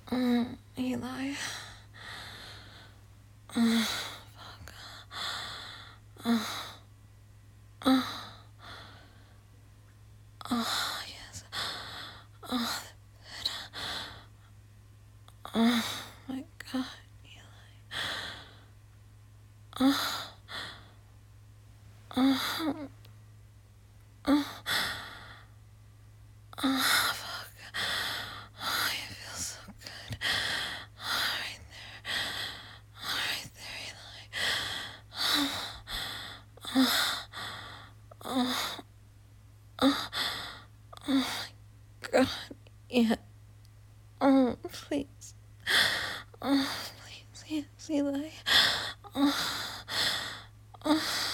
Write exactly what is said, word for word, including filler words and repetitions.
Mm, Eli. Uh, fuck. Uh, uh, uh, yes. Uh, oh my god, Eli. Uh, uh, uh, uh, fuck. Oh, it feels so good. Oh, right there. Oh, right there, Eli. Oh, oh, oh, oh my god. Yeah. Oh, please. Oh, please. Yes, Eli. Oh, oh.